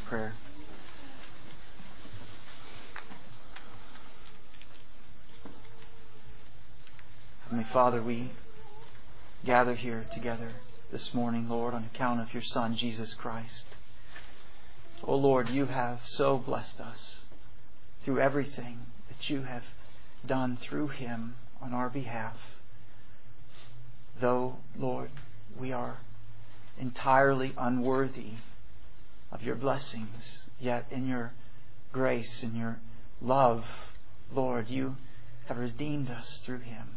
prayer. Heavenly Father, we gather here together this morning, Lord, on account of your Son, Jesus Christ. Oh Lord, you have so blessed us through everything that you have done through Him on our behalf. Though, Lord, we are entirely unworthy of your blessings, yet in your grace and your love, Lord, you have redeemed us through Him.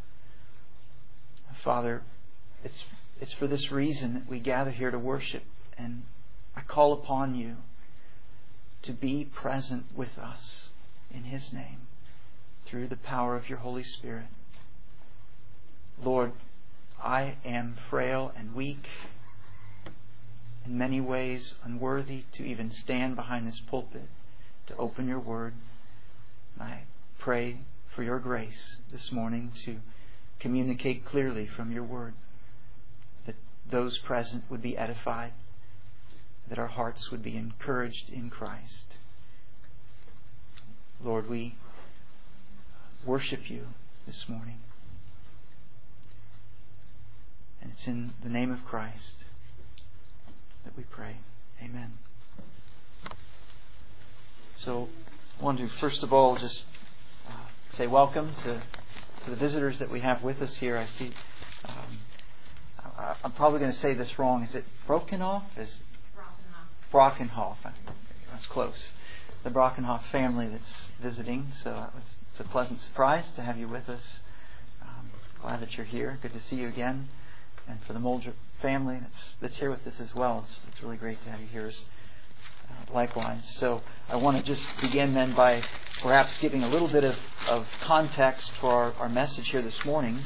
Father, it's for this reason that we gather here to worship, and I call upon you to be present with us in His name through the power of your Holy Spirit. Lord, I am frail and weak, in many ways unworthy to even stand behind this pulpit to open your word. I pray for your grace this morning to communicate clearly from your word, that those present would be edified, that our hearts would be encouraged in Christ. Lord, we worship you this morning. And it's in the name of Christ that we pray. Amen. So I want to first of all just say welcome to the visitors that we have with us here. I see. I'm probably going to say this wrong. Is it Brockenhoff? Brockenhoff. That's close. The Brockenhoff family that's visiting. So it's a pleasant surprise to have you with us. Glad that you're here. Good to see you again. And for the Muldrup family that's here with us as well, it's really great to have you here likewise. So I want to just begin then by perhaps giving a little bit of context for our message here this morning.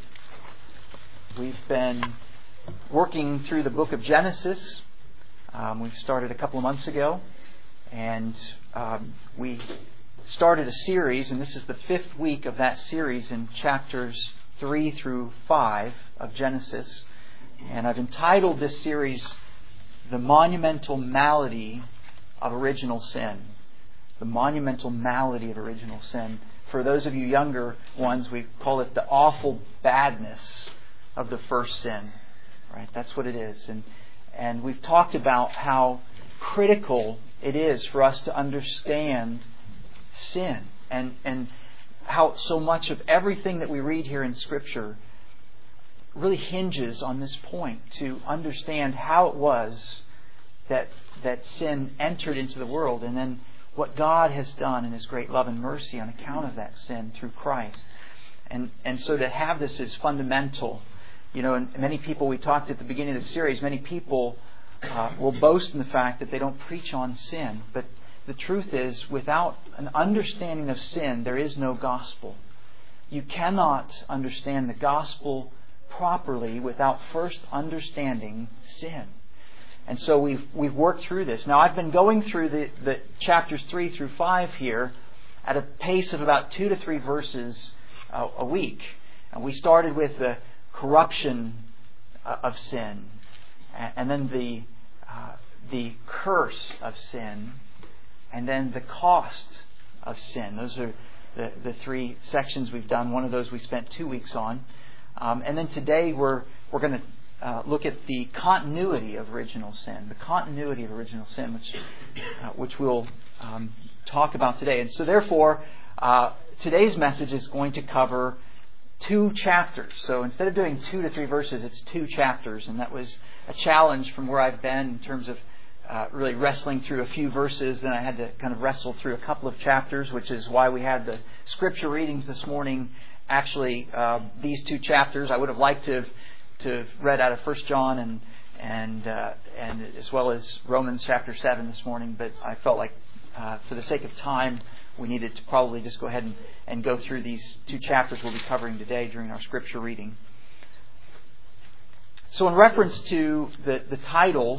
We've been working through the book of Genesis. We've started a couple of months ago, and we started a series, and this is the 5th week of that series in chapters 3 through 5 of Genesis. And I've entitled this series The Monumental Malady of Original Sin. The Monumental Malady of Original Sin. For those of you younger ones, we call it the awful badness of the first sin. Right? That's what it is. And we've talked about how critical it is for us to understand sin, and how so much of everything that we read here in Scripture really hinges on this point, to understand how it was that sin entered into the world, and then what God has done in His great love and mercy on account of that sin through Christ. And so to have this is fundamental. You know, and many people, we talked at the beginning of the series, many people will boast in the fact that they don't preach on sin. But the truth is, without an understanding of sin, there is no gospel. You cannot understand the gospel properly without first understanding sin. And so we've worked through this. Now, I've been going through the chapters 3 through 5 here at a pace of about 2 to 3 verses a week. And we started with the corruption of sin, and then the curse of sin, and then the cost of sin. Those are the 3 sections we've done. One of those we spent 2 weeks on. And then today we're going to look at the continuity of original sin. The continuity of original sin, which we'll talk about today. And so therefore, today's message is going to cover 2 chapters. So instead of doing 2 to 3 verses, it's 2 chapters. And that was a challenge from where I've been in terms of really wrestling through a few verses. Then I had to kind of wrestle through a couple of chapters, which is why we had the scripture readings this morning. Actually, these 2 chapters, I would have liked to have read out of 1 John and as well as Romans chapter 7 this morning, but I felt like for the sake of time, we needed to probably just go ahead and go through these 2 chapters we'll be covering today during our scripture reading. So in reference to the title,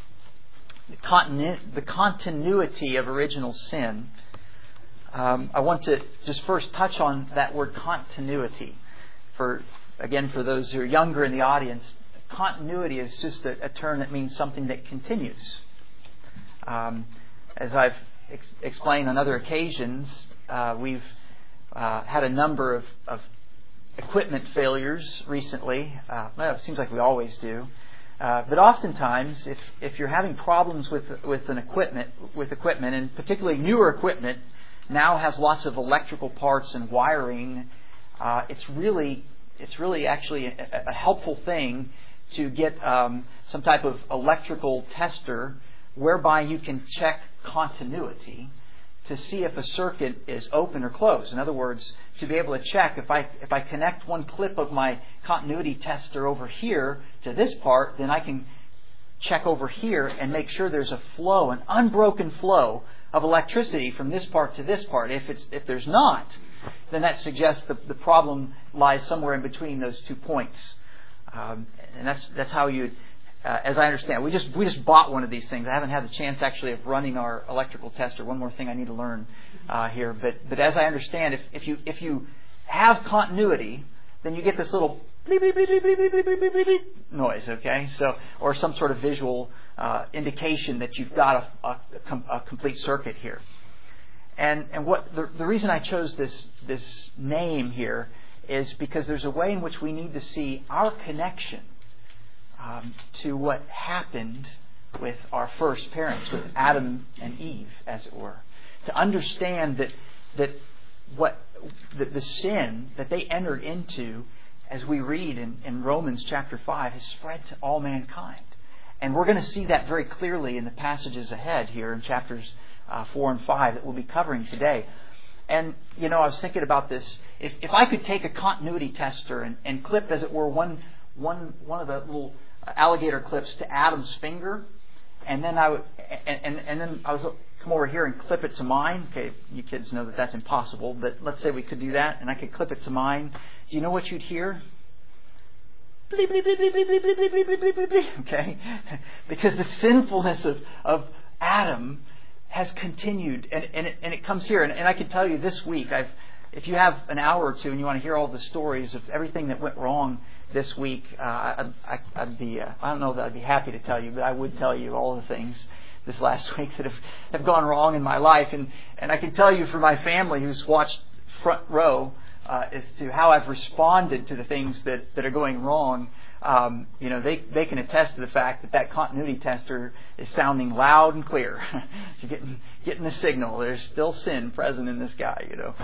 the continuity of original sin, I want to just first touch on that word continuity. For those who are younger in the audience, continuity is just a term that means something that continues. As I've explained on other occasions, we've had a number of equipment failures recently. Well, it seems like we always do. But oftentimes, if you're having problems with equipment, and particularly newer equipment, now has lots of electrical parts and wiring, it's really actually a helpful thing to get some type of electrical tester whereby you can check continuity to see if a circuit is open or closed. In other words, to be able to check if I connect one clip of my continuity tester over here to this part, then I can check over here and make sure there's a flow, an unbroken flow of electricity from this part to this part. If there's not, then that suggests the problem lies somewhere in between those 2 points. And that's how you, as I understand, we just bought one of these things. I haven't had the chance actually of running our electrical tester. One more thing I need to learn here. But as I understand, if you have continuity, then you get this little bleep, bleep, bleep, bleep, bleep, bleep, bleep, bleep, bleep noise. Okay, so or some sort of visual indication that you've got a complete circuit here. And what the reason I chose this name here is because there's a way in which we need to see our connection to what happened with our first parents, with Adam and Eve, as it were. To understand that the sin that they entered into, as we read in Romans chapter 5, has spread to all mankind. And we're going to see that very clearly in the passages ahead here in chapters 4 and 5 that we'll be covering today. And, I was thinking about this. If I could take a continuity tester and clip, as it were, one of the little alligator clips to Adam's finger, and then I would come over here and clip it to mine. Okay, you kids know that that's impossible, but let's say we could do that, and I could clip it to mine. Do you know what you'd hear? Bleep, bleep, bleep, bleep, bleep, bleep, bleep, bleep, bleep, bleep, bleep. Okay, because the sinfulness of Adam has continued, and it comes here. And I can tell you this week, if you have an hour or two and you want to hear all the stories of everything that went wrong this week, I'd be I don't know that I'd be happy to tell you, but I would tell you all the things this last week that have gone wrong in my life. And I can tell you for my family who's watched front row as to how I've responded to the things that are going wrong. They can attest to the fact that continuity tester is sounding loud and clear. You're getting the signal. There's still sin present in this guy,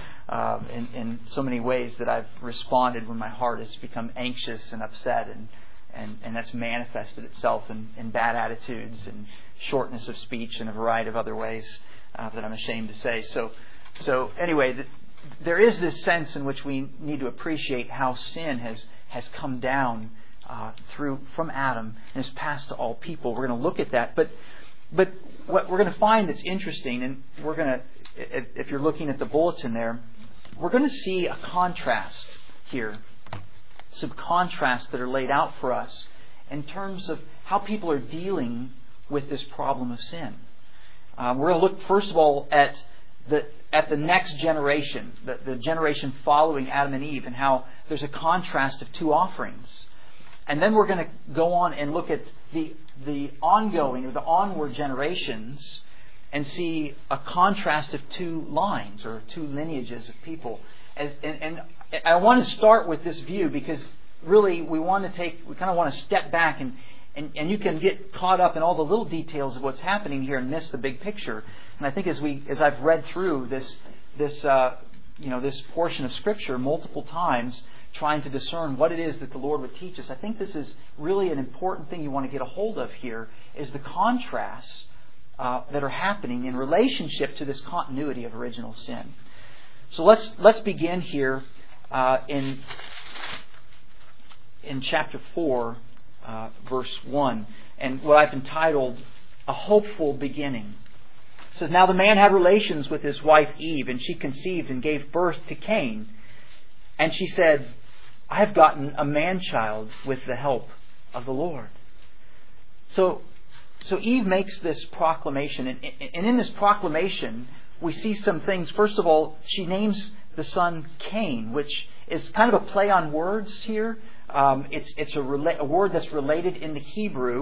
in so many ways that I've responded when my heart has become anxious and upset, and that's manifested itself in bad attitudes and shortness of speech and a variety of other ways that I'm ashamed to say. So anyway, there is this sense in which we need to appreciate how sin has come down from Adam and is passed to all people. We're going to look at that, but what we're going to find that's interesting, and we're going to, if you're looking at the bulletin there, we're going to see a contrast here, some contrasts that are laid out for us in terms of how people are dealing with this problem of sin. We're going to look first of all at the next generation, the generation following Adam and Eve, and how there's a contrast of two offerings. And then we're going to go on and look at the ongoing or the onward generations and see a contrast of two lines or two lineages of people. And I want to start with this view because really we kind of want to step back and you can get caught up in all the little details of what's happening here and miss the big picture. And I think as I've read through this portion of Scripture multiple times, trying to discern what it is that the Lord would teach us, I think this is really an important thing you want to get a hold of here, is the contrasts that are happening in relationship to this continuity of original sin. So let's begin here in chapter 4, verse 1, and what I've entitled A Hopeful Beginning. It says, "Now the man had relations with his wife Eve, and she conceived and gave birth to Cain. And she said, I have gotten a man-child with the help of the Lord." So Eve makes this proclamation, and in this proclamation we see some things. First of all, she names the son Cain, which is kind of a play on words here. It's a word that's related in the Hebrew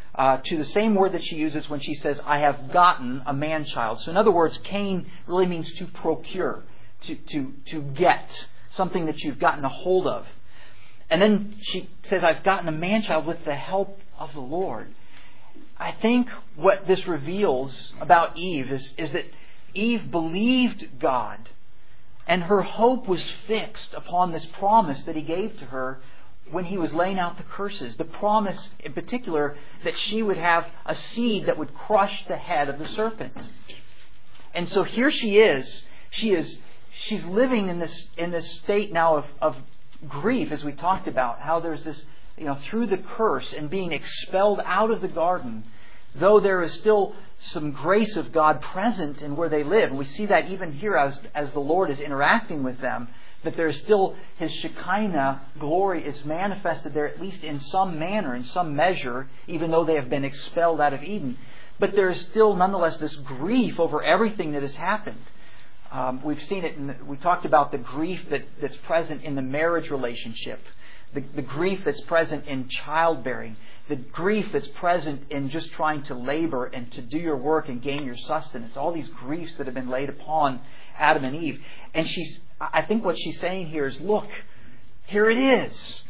to the same word that she uses when she says, I have gotten a man-child. So in other words, Cain really means to procure, to get, something that you've gotten a hold of. And then she says, I've gotten a man-child with the help of the Lord. I think what this reveals about Eve is that Eve believed God, and her hope was fixed upon this promise that He gave to her when He was laying out the curses. The promise in particular that she would have a seed that would crush the head of the serpent. And so here she is. She's living in this state now of grief, as we talked about, how there's this, through the curse and being expelled out of the garden, though there is still some grace of God present in where they live. And we see that even here as the Lord is interacting with them, that there is still His Shekinah glory is manifested there, at least in some manner, in some measure, even though they have been expelled out of Eden. But there is still nonetheless this grief over everything that has happened. We've seen it, we talked about the grief that's present in the marriage relationship, the grief that's present in childbearing, the grief that's present in just trying to labor and to do your work and gain your sustenance. All these griefs that have been laid upon Adam and Eve. And I think what she's saying here is, look, here it is.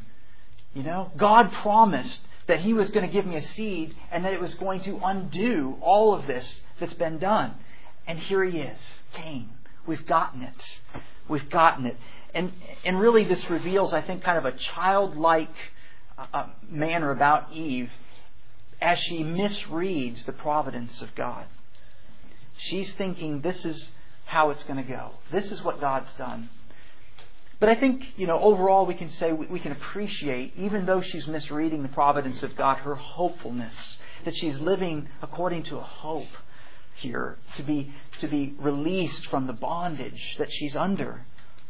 God promised that He was going to give me a seed and that it was going to undo all of this that's been done. And here he is, Cain. We've gotten it. We've gotten it. And really this reveals, I think, kind of a childlike manner about Eve as she misreads the providence of God. She's thinking this is how it's going to go. This is what God's done. But I think, overall we can say we can appreciate, even though she's misreading the providence of God, her hopefulness, that she's living according to a hope here, to be released from the bondage that she's under.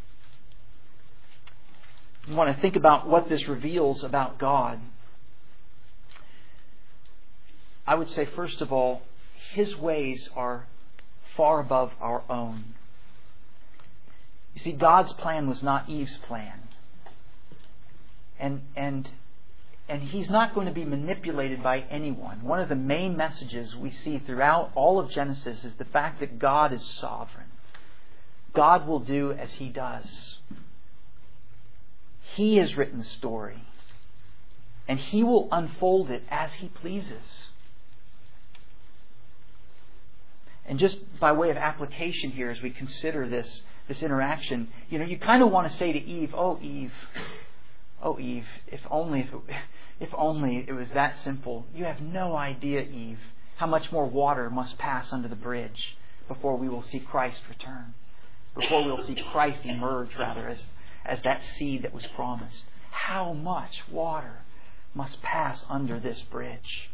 I want to think about what this reveals about God. I would say, first of all, His ways are far above our own. You see, God's plan was not Eve's plan. And He's not going to be manipulated by anyone. One of the main messages we see throughout all of Genesis is the fact that God is sovereign. God will do as He does. He has written the story, and He will unfold it as He pleases. And just by way of application here, as we consider this interaction, you kind of want to say to Eve, "Oh Eve, if only it was that simple. You have no idea, Eve, how much more water must pass under the bridge before we will see Christ return, before we will see Christ emerge, rather, as that seed that was promised. How much water must pass under this bridge?"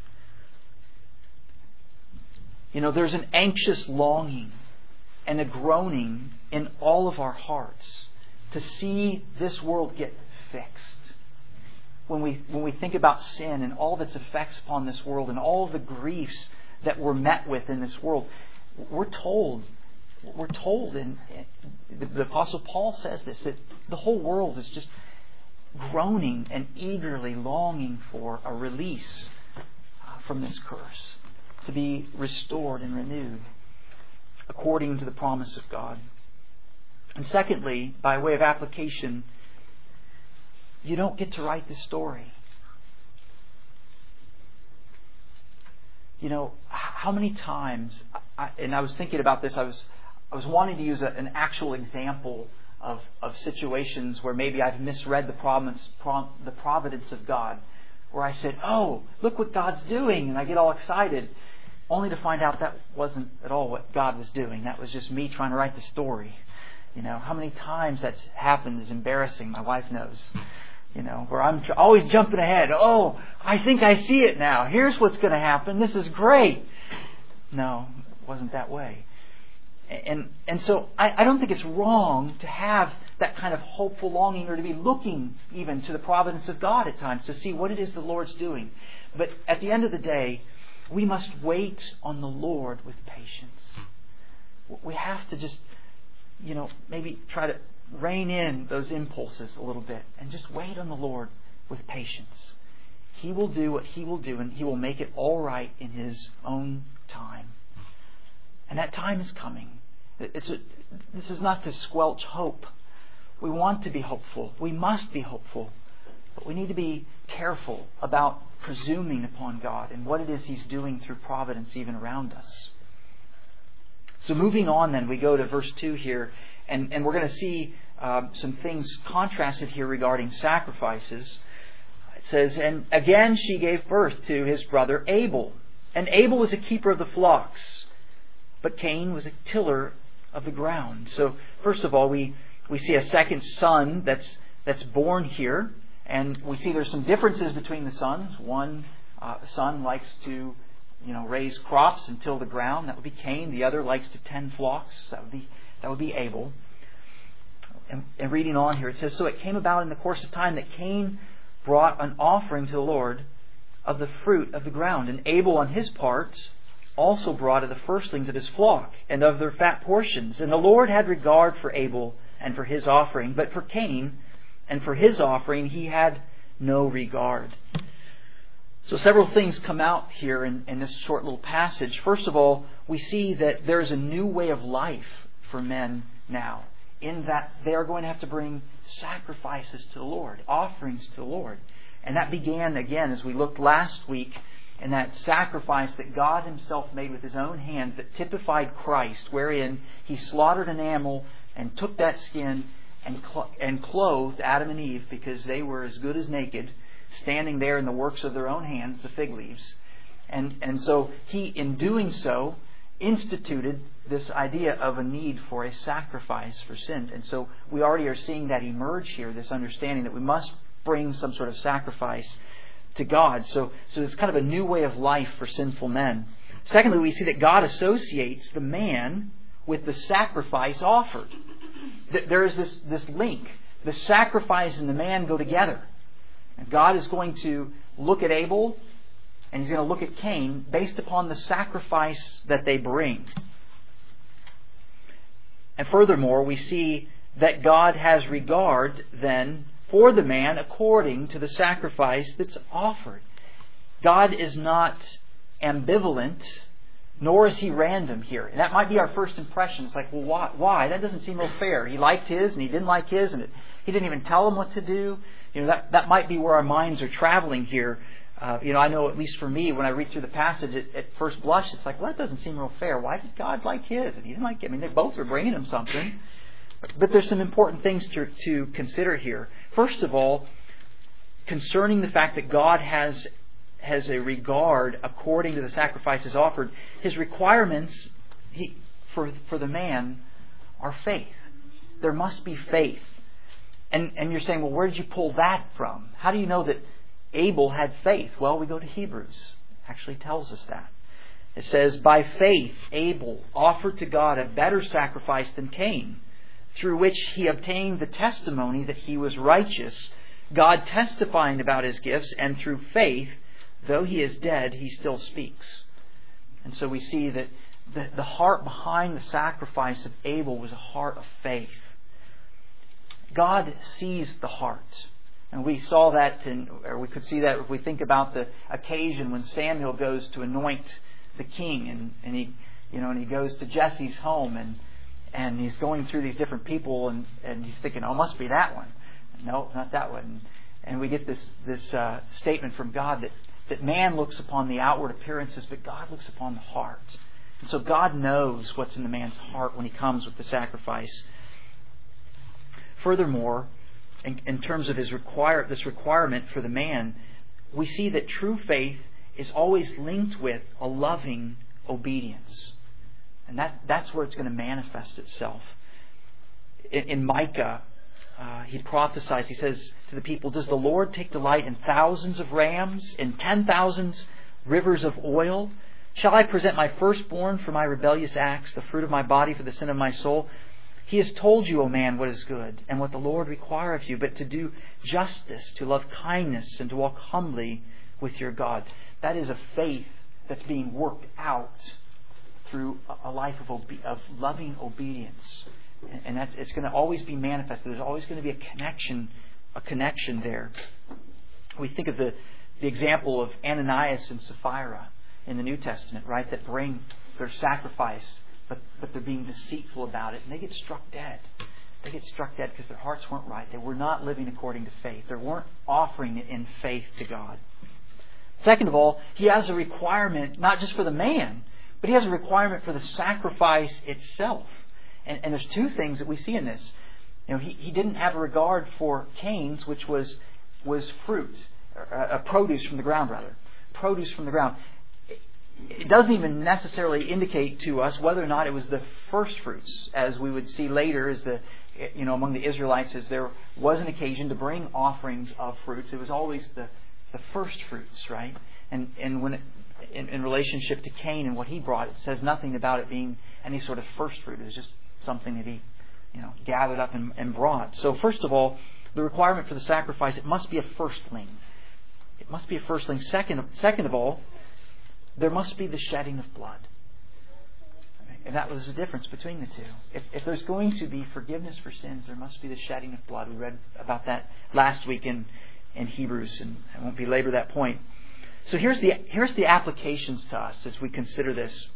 There's an anxious longing and a groaning in all of our hearts to see this world get fixed. When we think about sin and all of its effects upon this world and all of the griefs that we're met with in this world, we're told, and the Apostle Paul says this, that the whole world is just groaning and eagerly longing for a release from this curse, to be restored and renewed according to the promise of God. And secondly, by way of application, you don't get to write this story. How many times, and I was thinking about this, I was wanting to use an actual example of situations where maybe I've misread the providence of God, where I said, "Oh, look what God's doing," and I get all excited, only to find out that wasn't at all what God was doing. That was just me trying to write the story. How many times that's happened is embarrassing. My wife knows. Where I'm always jumping ahead. "Oh, I think I see it now. Here's what's going to happen. This is great." No, it wasn't that way. And so I don't think it's wrong to have that kind of hopeful longing, or to be looking even to the providence of God at times to see what it is the Lord's doing. But at the end of the day, we must wait on the Lord with patience. We have to just, maybe try to rein in those impulses a little bit and just wait on the Lord with patience. He will do what He will do, and He will make it all right in His own time. And that time is coming. This is not to squelch hope. We want to be hopeful. We must be hopeful. But we need to be careful about presuming upon God and what it is He's doing through providence even around us. So moving on then, we go to verse 2 here, and we're going to see some things contrasted here regarding sacrifices. It says, "And again she gave birth to his brother Abel. And Abel was a keeper of the flocks, but Cain was a tiller of the ground." So first of all, we see a second son that's born here. And we see there's some differences between the sons. One son likes to raise crops and till the ground. That would be Cain. The other likes to tend flocks. That would be Abel. And reading on here, it says, "So it came about in the course of time that Cain brought an offering to the Lord of the fruit of the ground. And Abel on his part also brought of the firstlings of his flock and of their fat portions. And the Lord had regard for Abel and for his offering, but for Cain and for his offering He had no regard." So several things come out here in this short little passage. First of all, we see that there is a new way of life for men now, in that they are going to have to bring sacrifices to the Lord, offerings to the Lord. And that began, again, as we looked last week, in that sacrifice that God Himself made with His own hands that typified Christ, wherein He slaughtered an animal and took that skin and clothed Adam and Eve, because they were as good as naked, standing there in the works of their own hands, the fig leaves. And so He, in doing so, instituted this idea of a need for a sacrifice for sin. And so we already are seeing that emerge here, this understanding that we must bring some sort of sacrifice to God. So it's kind of a new way of life for sinful men. Secondly, we see that God associates the man with the sacrifice offered. There is this link. The sacrifice and the man go together. And God is going to look at Abel and He's going to look at Cain based upon the sacrifice that they bring. And furthermore, we see that God has regard then for the man according to the sacrifice that's offered. God is not ambivalent, nor is He random here. And that might be our first impression. It's like, well, why? That doesn't seem real fair. He liked his and he didn't like his, and He didn't even tell him what to do. That might be where our minds are traveling here. I know, at least for me, when I read through the passage, at first blush, it's like, well, that doesn't seem real fair. Why did God like his and He didn't like it? I mean, they both were bringing Him something. But there's some important things to consider here. First of all, concerning the fact that God has a regard according to the sacrifices offered, His requirements for the man are faith. There must be faith. And you're saying, well, where did you pull that from? How do you know that Abel had faith? Well, we go to Hebrews. It actually tells us that. It says, "By faith Abel offered to God a better sacrifice than Cain, through which he obtained the testimony that he was righteous, God testifying about his gifts, and through faith, though he is dead, he still speaks." And so we see that the heart behind the sacrifice of Abel was a heart of faith. God sees the heart. And we saw that, or we could see that if we think about the occasion when Samuel goes to anoint the king, and he goes to Jesse's home, and he's going through these different people, and he's thinking, oh, it must be that one. No, not that one. And we get this statement from God that man looks upon the outward appearances, but God looks upon the heart. And so God knows what's in the man's heart when He comes with the sacrifice. Furthermore, in terms of this requirement for the man, we see that true faith is always linked with a loving obedience. And that's where it's going to manifest itself. In Micah, he prophesies, he says to the people, "Does the Lord take delight in thousands of rams, in 10,000 rivers of oil? Shall I present my firstborn for my rebellious acts, the fruit of my body for the sin of my soul? He has told you, O man, what is good, and what the Lord requires of you, but to do justice, to love kindness, and to walk humbly with your God." That is a faith that's being worked out through a life of loving obedience. And it's going to always be manifested. There's always going to be a connection there. We think of the example of Ananias and Sapphira in the New Testament, right? That bring their sacrifice, but they're being deceitful about it, and they get struck dead. They get struck dead because their hearts weren't right. They were not living according to faith. They weren't offering it in faith to God. Second of all, He has a requirement, not just for the man, but He has a requirement for the sacrifice itself. And there's two things that we see in this. He didn't have a regard for Cain's, which was fruit, a produce from the ground, rather. Produce from the ground. It doesn't even necessarily indicate to us whether or not it was the first fruits, as we would see later, among the Israelites, as there was an occasion to bring offerings of fruits. It was always the first fruits, right? And when in relationship to Cain and what he brought, it says nothing about it being any sort of first fruit. It was just something that he gathered up and brought. So first of all, the requirement for the sacrifice, it must be a firstling. It must be a firstling. Second of all, there must be the shedding of blood. And that was the difference between the two. If there's going to be forgiveness for sins, there must be the shedding of blood. We read about that last week in Hebrews, and I won't belabor that point. So here's the applications to us as we consider this.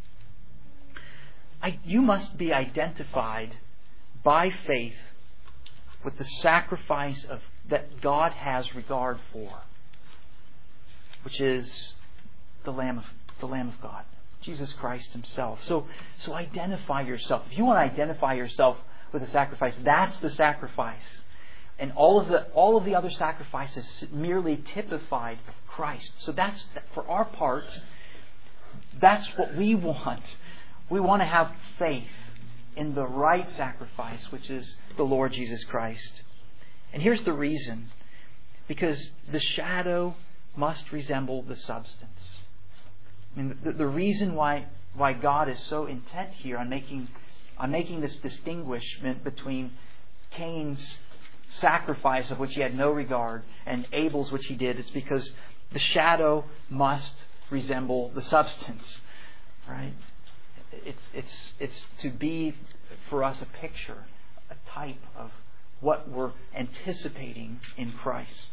You must be identified by faith with the sacrifice that God has regard for, which is the Lamb of God, Jesus Christ Himself. So identify yourself. If you want to identify yourself with a sacrifice, that's the sacrifice. And all of the other sacrifices merely typified Christ. So that's, for our part, that's what we want. We want to have faith in the right sacrifice, which is the Lord Jesus Christ. And here's the reason. Because the shadow must resemble the substance. I mean, the reason why God is so intent here on making this distinguishment between Cain's sacrifice, of which he had no regard, and Abel's, which he did, is because the shadow must resemble the substance. Right? It's to be for us a picture, a type of what we're anticipating in Christ.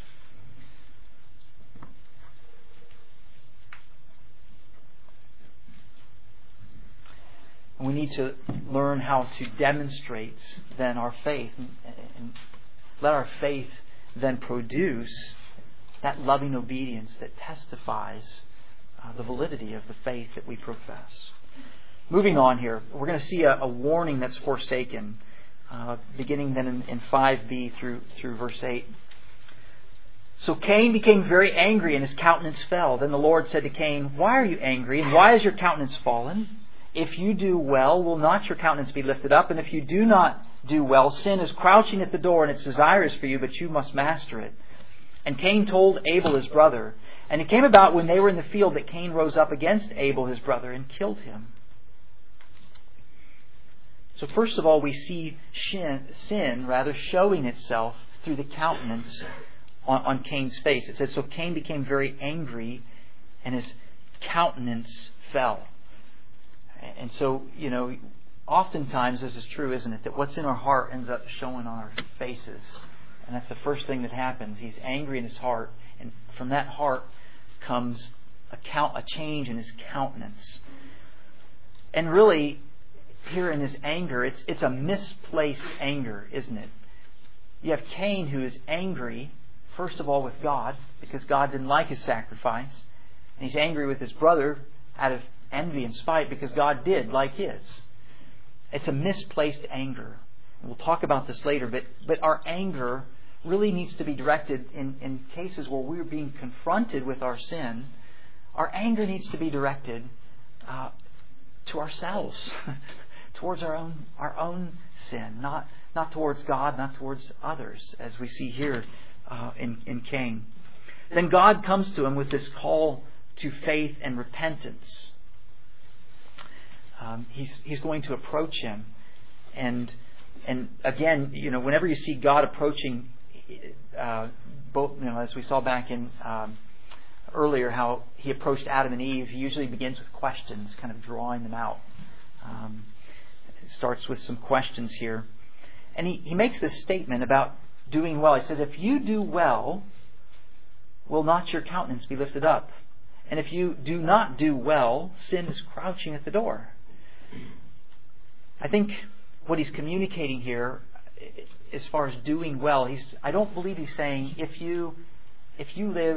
We need to learn how to demonstrate then our faith and let our faith then produce that loving obedience that testifies the validity of the faith that we profess. Moving on here, we're going to see a warning that's forsaken, beginning then in 5b through verse 8. So Cain became very angry and his countenance fell. Then the Lord said to Cain, "Why are you angry, and why is your countenance fallen? If you do well, will not your countenance be lifted up? And if you do not do well, sin is crouching at the door, and its desire is for you, but you must master it." And Cain told Abel his brother. And it came about when they were in the field that Cain rose up against Abel his brother and killed him. So first of all, we see sin showing itself through the countenance on Cain's face. It says, so Cain became very angry and his countenance fell. And so, oftentimes this is true, isn't it? That what's in our heart ends up showing on our faces. And that's the first thing that happens. He's angry in his heart. And from that heart comes a change in his countenance. And really, here in his anger, it's a misplaced anger, isn't it? You have Cain, who is angry, first of all, with God, because God didn't like his sacrifice. And he's angry with his brother out of envy and spite because God did like his. It's a misplaced anger. And we'll talk about this later, but our anger really needs to be directed in cases where we're being confronted with our sin. Our anger needs to be directed to ourselves, towards our own sin, not towards God, not towards others, as we see here in Cain. Then God comes to him with this call to faith and repentance. He's going to approach him, and again, whenever you see God approaching, both, as we saw back in earlier, how He approached Adam and Eve, He usually begins with questions, kind of drawing them out. It starts with some questions here, and he makes this statement about doing well. He says, "If you do well, will not your countenance be lifted up? And if you do not do well, sin is crouching at the door. I think what he's communicating here, as far as doing well, I don't believe he's saying if you live,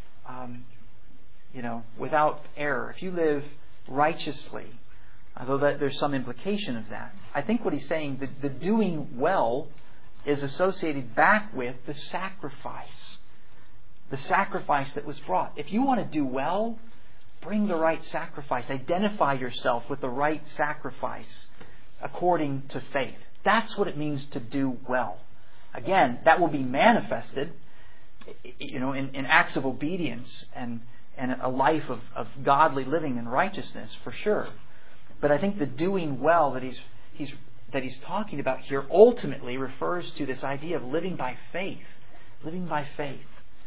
without error, if you live righteously, although there's some implication of that. I think what he's saying, the doing well is associated back with the sacrifice that was brought. If you want to do well, bring the right sacrifice. Identify yourself with the right sacrifice according to faith. That's what it means to do well. Again, that will be manifested, in acts of obedience and a life of godly living and righteousness, for sure. But I think the doing well that he's talking about here ultimately refers to this idea of living by faith. Living by faith.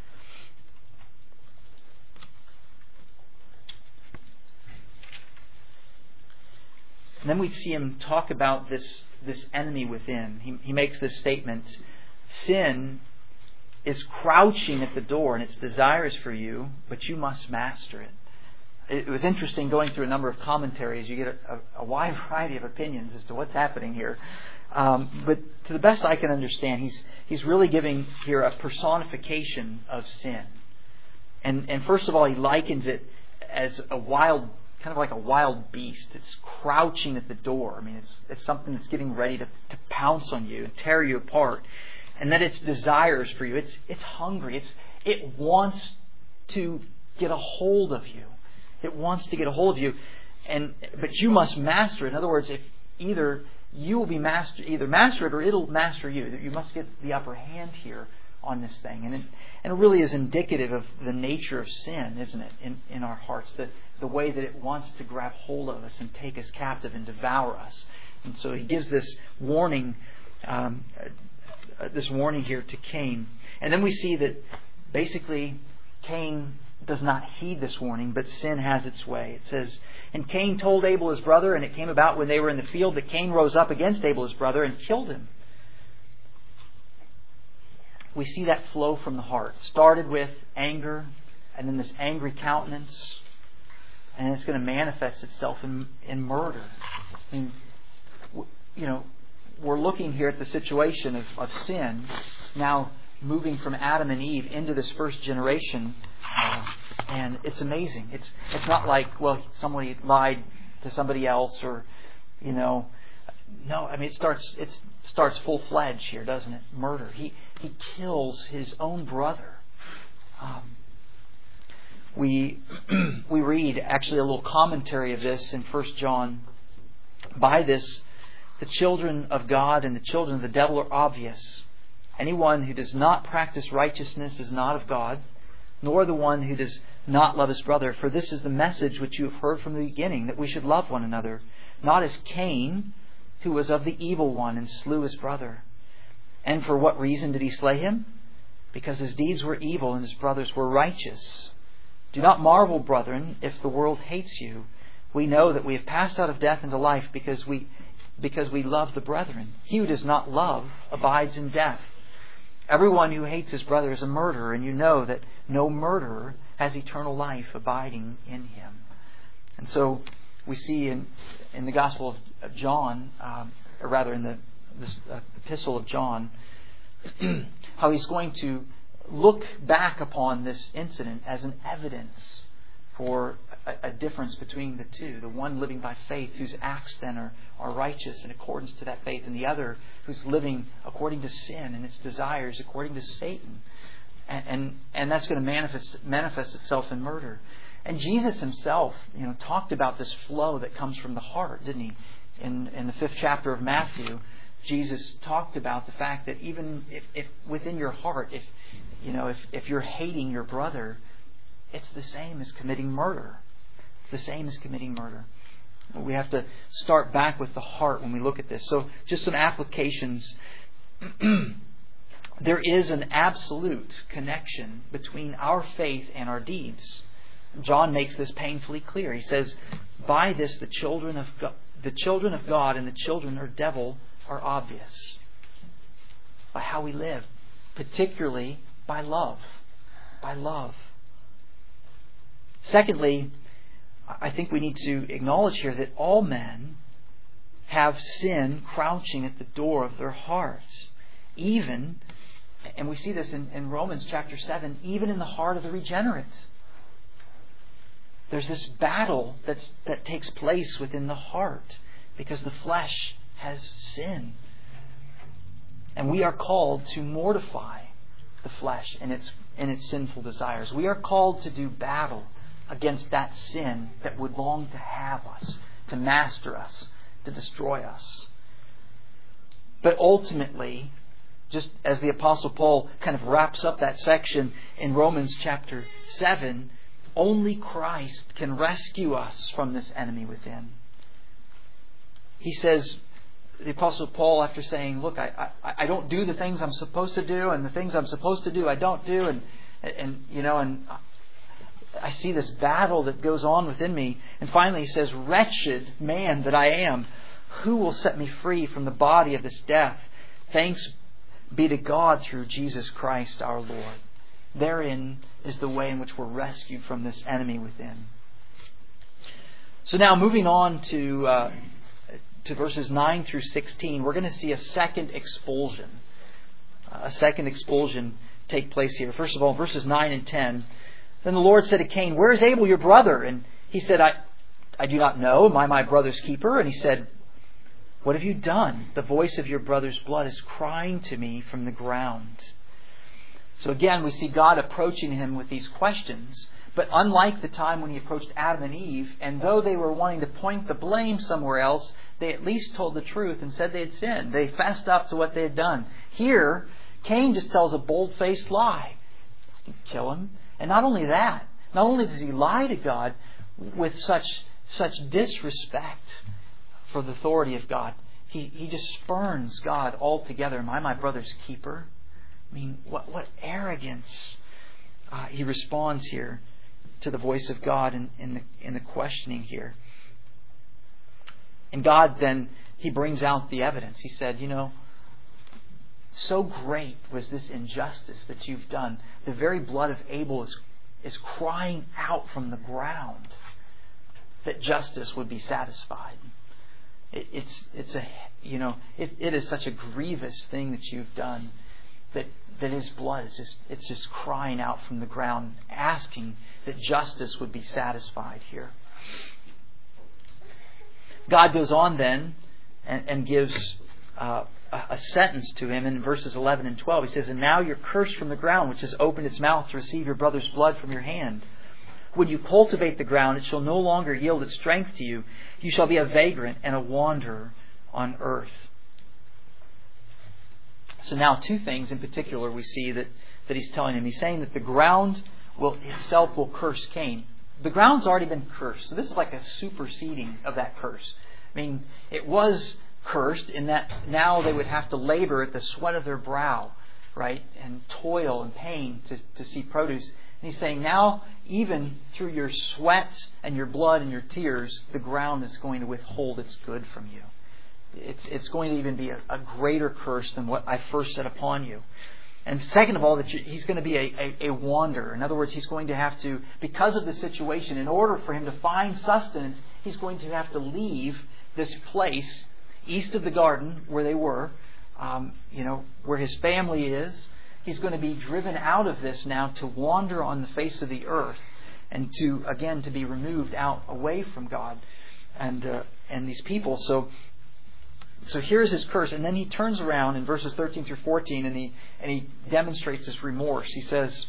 And then we see him talk about this enemy within. He makes this statement: sin is crouching at the door and its desires for you, but you must master it. It was interesting going through a number of commentaries. You get a wide variety of opinions as to what's happening here. But to the best I can understand, he's really giving here a personification of sin. And first of all, he likens it as kind of like a wild beast. It's crouching at the door. I mean, it's something that's getting ready to pounce on you and tear you apart. And that its desires for you, it's hungry. It wants to get a hold of you. It wants to get a hold of you, but you must master it. In other words, if either you will be master it or it'll master you. You must get the upper hand here on this thing, and it really is indicative of the nature of sin, isn't it? In our hearts, the way that it wants to grab hold of us and take us captive and devour us. And so he gives this warning, here to Cain, and then we see that basically Cain does not heed this warning, but sin has its way. It says, "And Cain told Abel his brother, and it came about when they were in the field that Cain rose up against Abel his brother and killed him." We see that flow from the heart. Started with anger, and then this angry countenance, and it's going to manifest itself in murder. And, we're looking here at the situation of sin, now moving from Adam and Eve into this first generation. And it's amazing. It's not like, somebody lied to somebody else, or no. I mean, it starts full fledged here, doesn't it? Murder. He kills his own brother. We read actually a little commentary of this in 1 John. By this, the children of God and the children of the devil are obvious. Anyone who does not practice righteousness is not of God, nor the one who does not love his brother. For this is the message which you have heard from the beginning, that we should love one another, not as Cain, who was of the evil one and slew his brother. And for what reason did he slay him? Because his deeds were evil and his brothers were righteous. Do not marvel, brethren, if the world hates you. We know that we have passed out of death into life because we love the brethren. He who does not love abides in death. Everyone who hates his brother is a murderer, and you know that no murderer has eternal life abiding in him. And so we see in the Gospel of John, or rather in this Epistle of John, how he's going to look back upon this incident as an evidence for a difference between the two. The one living by faith, whose acts then are righteous in accordance to that faith, and the other who's living according to sin and its desires according to Satan. And that's going to manifest itself in murder. And Jesus himself, talked about this flow that comes from the heart, didn't he? In the 5th chapter of Matthew, Jesus talked about the fact that even if within your heart, if you're hating your brother, it's the same as committing murder. It's the same as committing murder. We have to start back with the heart when we look at this. So just some applications. There is an absolute connection between our faith and our deeds. John makes this painfully clear. He says, "By this the children of God and the children of the devil are obvious." By how we live, particularly by love. By I love. Secondly, I think we need to acknowledge here that all men have sin crouching at the door of their hearts. Even, and we see this in Romans chapter 7, even in the heart of the regenerate. There's this battle that takes place within the heart because the flesh has sin. And we are called to mortify the flesh and its sinful desires. We are called to do battle against that sin that would long to have us, to master us, to destroy us. But ultimately, just as the Apostle Paul kind of wraps up that section in Romans chapter 7, only Christ can rescue us from this enemy within. He says, the Apostle Paul, after saying, look, I don't do the things I'm supposed to do, and the things I'm supposed to do I don't do, and I see this battle that goes on within me. And finally he says, wretched man that I am, who will set me free from the body of this death? Thanks be to God through Jesus Christ our Lord. Therein is the way in which we're rescued from this enemy within. So now moving on to verses 9 through 16, we're going to see a second expulsion. A second expulsion take place here. First of all, verses 9 and 10. Then the Lord said to Cain, where is Abel your brother? And he said, I do not know. Am I my brother's keeper? And he said, what have you done? The voice of your brother's blood is crying to me from the ground. So again, we see God approaching him with these questions. But unlike the time when he approached Adam and Eve, and though they were wanting to point the blame somewhere else, they at least told the truth and said they had sinned. They fessed up to what they had done. Here, Cain just tells a bold-faced lie. Kill him. And not only that, not only does he lie to God with such disrespect for the authority of God, he just spurns God altogether. Am I my brother's keeper? I mean, what arrogance. He responds here to the voice of God in the questioning here. And God then, He brings out the evidence. He said, so great was this injustice that you've done. The very blood of Abel is crying out from the ground that justice would be satisfied. It is such a grievous thing that you've done that his blood is just crying out from the ground, asking that justice would be satisfied here. God goes on then and gives a sentence to him in verses 11 and 12. He says, and now you're cursed from the ground, which has opened its mouth to receive your brother's blood from your hand. When you cultivate the ground, it shall no longer yield its strength to you. You shall be a vagrant and a wanderer on earth. So now two things in particular we see that he's telling him. He's saying that the ground itself will curse Cain. The ground's already been cursed. So this is like a superseding of that curse. I mean, it was cursed in that now they would have to labor at the sweat of their brow, right? And toil and pain to see produce. And he's saying now, even through your sweat and your blood and your tears, the ground is going to withhold its good from you. It's going to even be a greater curse than what I first set upon you. And second of all, that he's going to be a wanderer. In other words, he's going to have to, because of the situation, in order for him to find sustenance, he's going to have to leave this place east of the garden where they were, where his family is. He's going to be driven out of this now to wander on the face of the earth and to be removed out away from God and these people. So here's his curse, and then he turns around in verses 13 through 14, and he demonstrates this remorse. He says,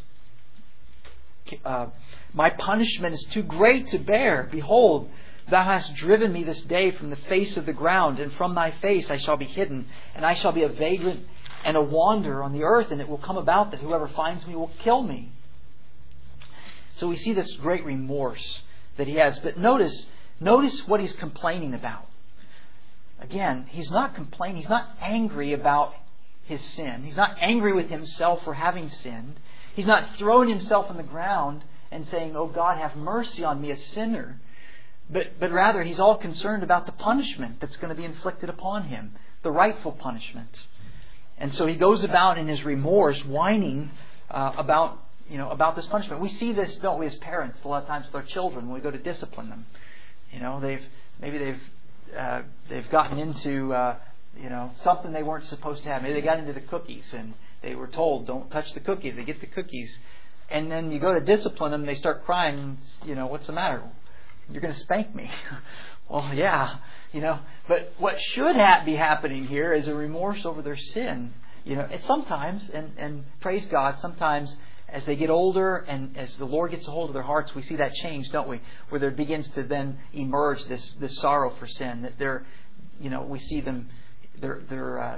my punishment is too great to bear. Behold, thou hast driven me this day from the face of the ground, and from thy face I shall be hidden, and I shall be a vagrant and a wanderer on the earth, and it will come about that whoever finds me will kill me. So we see this great remorse that he has. But notice what he's complaining about. Again, he's not complaining. He's not angry about his sin. He's not angry with himself for having sinned. He's not throwing himself on the ground and saying, oh God, have mercy on me, a sinner. But rather, he's all concerned about the punishment that's going to be inflicted upon him, the rightful punishment. And so he goes about in his remorse, whining about about this punishment. We see this, don't we, as parents, a lot of times with our children when we go to discipline them. They've gotten into something they weren't supposed to have. Maybe they got into the cookies and they were told, don't touch the cookies. They get the cookies. And then you go to discipline them, they start crying. What's the matter? You're going to spank me. Well, yeah, But what should be happening here is a remorse over their sin. It's sometimes, and praise God, sometimes as they get older and as the Lord gets a hold of their hearts, we see that change, don't we? Where there begins to then emerge this sorrow for sin. That we see them, their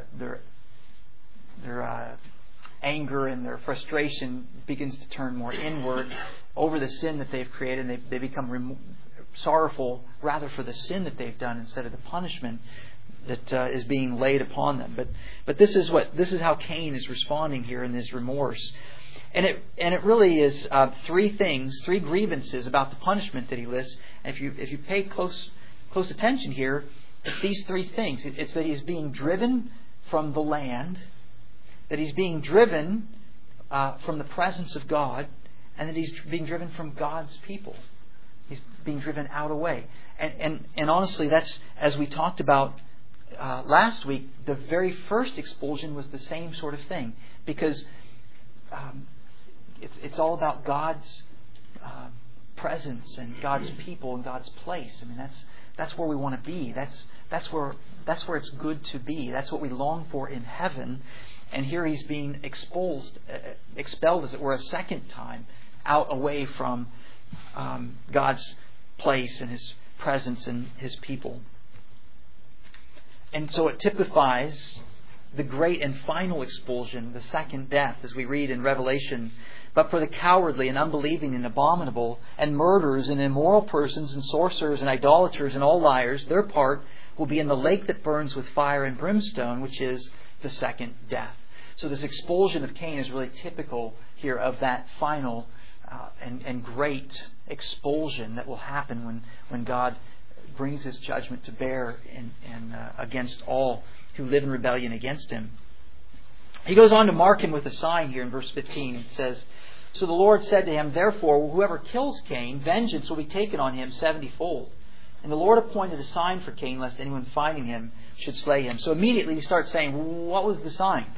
anger and their frustration begins to turn more inward over the sin that they've created, and they become sorrowful rather for the sin that they've done instead of the punishment that is being laid upon them. But this is how Cain is responding here in this remorse, and it really is three grievances about the punishment that he lists. And if you pay close attention here, it's these three things. It's that he's being driven from the land, that he's being driven from the presence of God, and that he's being driven from God's people. He's being driven out away. And honestly, that's, as we talked about last week, the very first expulsion was the same sort of thing. Because it's all about God's presence and God's people and God's place. I mean, that's where we want to be. That's where it's good to be. That's what we long for in heaven. And here he's being expelled, as it were, a second time out away from God's place and His presence and His people. And so it typifies the great and final expulsion, the second death, as we read in Revelation. But for the cowardly and unbelieving and abominable and murderers and immoral persons and sorcerers and idolaters and all liars, their part will be in the lake that burns with fire and brimstone, which is the second death. So this expulsion of Cain is really typical here of that final and great expulsion that will happen when God brings His judgment to bear against all who live in rebellion against Him. He goes on to mark him with a sign here in verse 15. It says, "So the Lord said to him, therefore, whoever kills Cain, vengeance will be taken on him 70-fold. And the Lord appointed a sign for Cain, lest anyone finding him should slay him." So immediately we start saying, what was the sign?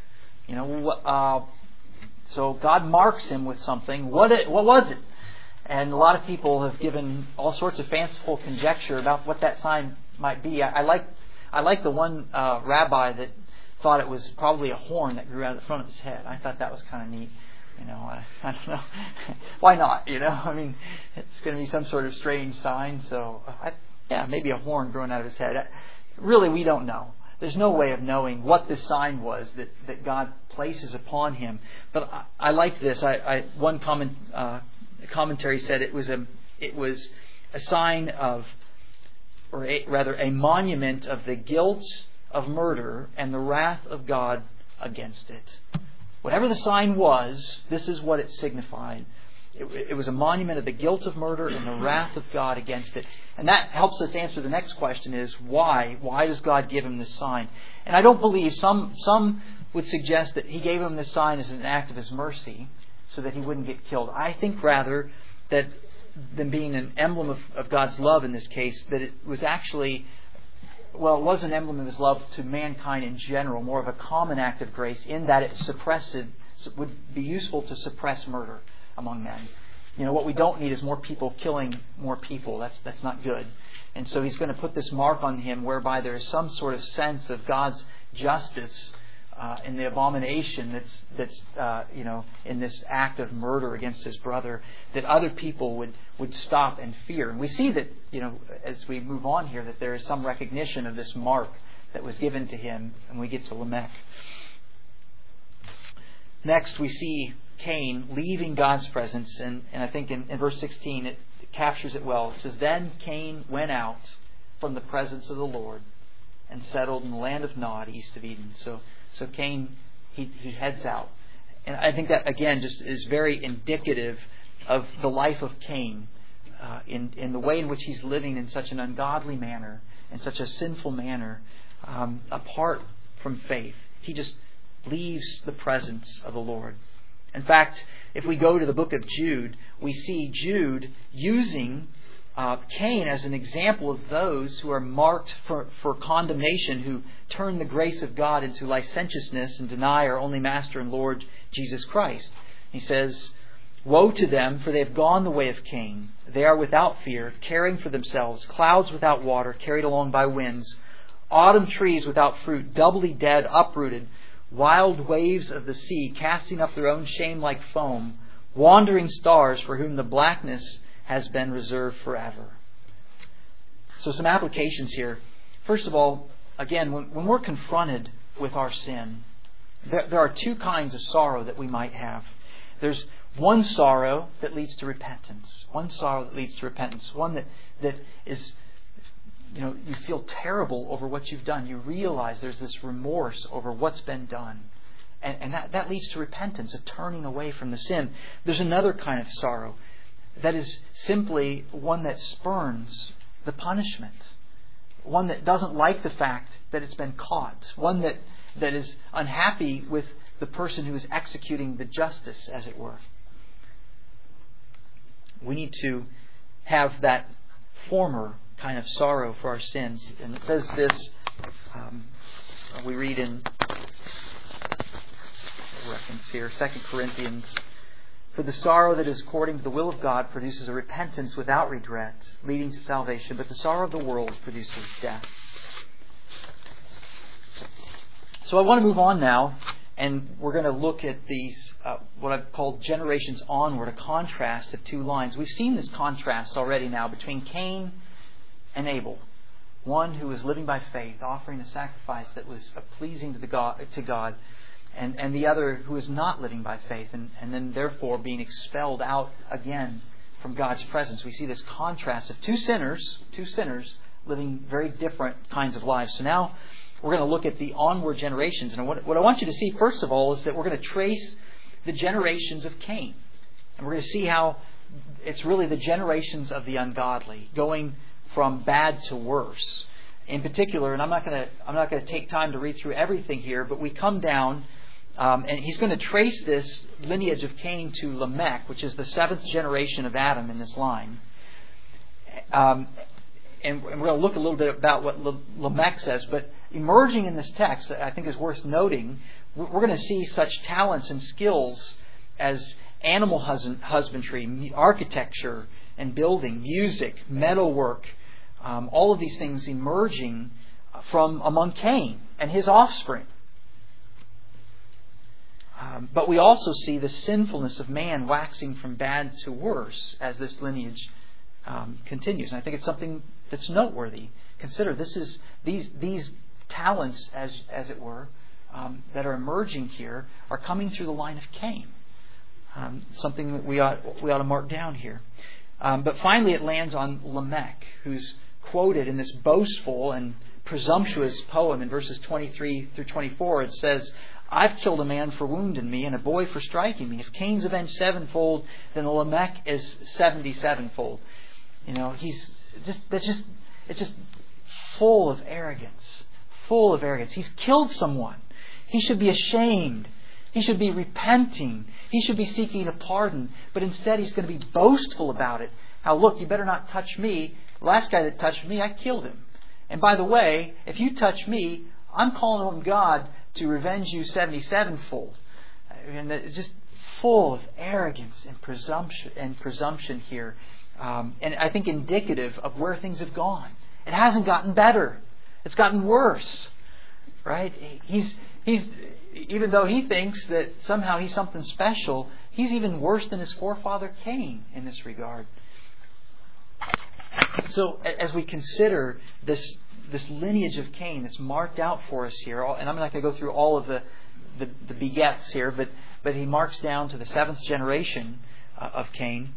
So God marks him with something. What was it? And a lot of people have given all sorts of fanciful conjecture about what that sign might be. I like the one rabbi that thought it was probably a horn that grew out of the front of his head. I thought that was kind of neat. I don't know. Why not? I mean, it's going to be some sort of strange sign. So, maybe a horn growing out of his head. Really, we don't know. There's no way of knowing what this sign was that God places upon him. But I like this. One commentary said it was a sign of, or a monument of the guilt of murder and the wrath of God against it. Whatever the sign was, this is what it signified. It was a monument of the guilt of murder and the wrath of God against it. And that helps us answer the next question is why? Why does God give him this sign? And I don't believe, some would suggest that He gave him this sign as an act of His mercy so that he wouldn't get killed. I think rather that than being an emblem of God's love in this case, that it was actually, it was an emblem of His love to mankind in general, more of a common act of grace in that it would be useful to suppress murder among men. What we don't need is more people killing more people. That's not good. And so He's going to put this mark on him whereby there is some sort of sense of God's justice in the abomination that's in this act of murder against his brother, that other people would stop and fear. And we see that, as we move on here, that there is some recognition of this mark that was given to him when we get to Lamech. Next, we see Cain leaving God's presence, and I think in verse 16 it captures it well. It says, "Then Cain went out from the presence of the Lord and settled in the land of Nod, east of Eden." So Cain, he heads out. And I think that, again, just is very indicative of the life of Cain in the way in which he's living in such an ungodly manner, in such a sinful manner, apart from faith. He just leaves the presence of the Lord. In fact, if we go to the book of Jude, we see Jude using Cain as an example of those who are marked for condemnation, who turn the grace of God into licentiousness and deny our only Master and Lord Jesus Christ. He says, "Woe to them, for they have gone the way of Cain. They are without fear, caring for themselves, clouds without water, carried along by winds, autumn trees without fruit, doubly dead, uprooted, wild waves of the sea, casting up their own shame like foam, wandering stars for whom the blackness has been reserved forever." So some applications here. First of all, again, when we're confronted with our sin, there are two kinds of sorrow that we might have. There's one sorrow that leads to repentance. One sorrow that leads to repentance. One that is, you feel terrible over what you've done. You realize there's this remorse over what's been done. And that leads to repentance, a turning away from the sin. There's another kind of sorrow that is simply one that spurns the punishment. One that doesn't like the fact that it's been caught. One that is unhappy with the person who is executing the justice, as it were. We need to have that former kind of sorrow for our sins. And it says this, we read in reference here, 2 Corinthians, "For the sorrow that is according to the will of God produces a repentance without regret, leading to salvation, but the sorrow of the world produces death." So I want to move on now, and we're going to look at these, what I've called generations onward, a contrast of two lines. We've seen this contrast already now between Cain and Abel. One who was living by faith, offering a sacrifice that was pleasing to God, and the other who is not living by faith, and then therefore being expelled out again from God's presence. We see this contrast of two sinners living very different kinds of lives. So now we're going to look at the onward generations. And what I want you to see, first of all, is that we're going to trace the generations of Cain. And we're going to see how it's really the generations of the ungodly, going from bad to worse. In particular, and I'm not going to take time to read through everything here, but we come down, and he's going to trace this lineage of Cain to Lamech, which is the seventh generation of Adam in this line. And we're going to look a little bit about what Lamech says, but emerging in this text, I think is worth noting, we're going to see such talents and skills as animal husbandry, architecture and building, music, metalwork, all of these things emerging from among Cain and his offspring. But we also see the sinfulness of man waxing from bad to worse as this lineage continues. And I think it's something that's noteworthy. Consider these talents, as it were, that are emerging here are coming through the line of Cain. Something that we ought to mark down here. But finally, it lands on Lamech, who's quoted in this boastful and presumptuous poem in verses 23 through 24. It says, "I've killed a man for wounding me and a boy for striking me. If Cain's avenged sevenfold, then Lamech is 77-fold." It's just full of arrogance. Full of arrogance. He's killed someone. He should be ashamed. He should be repenting. He should be seeking a pardon. But instead he's going to be boastful about it. How, look, you better not touch me. The last guy that touched me, I killed him. And by the way, if you touch me, I'm calling on God to revenge you 77-fold. And it's just full of arrogance and presumption here. And I think indicative of where things have gone. It hasn't gotten better. It's gotten worse. Right? He's even though he thinks that somehow he's something special, he's even worse than his forefather Cain in this regard. So as we consider this lineage of Cain that's marked out for us here, and I'm not going to go through all of the begets here, but he marks down to the seventh generation of Cain.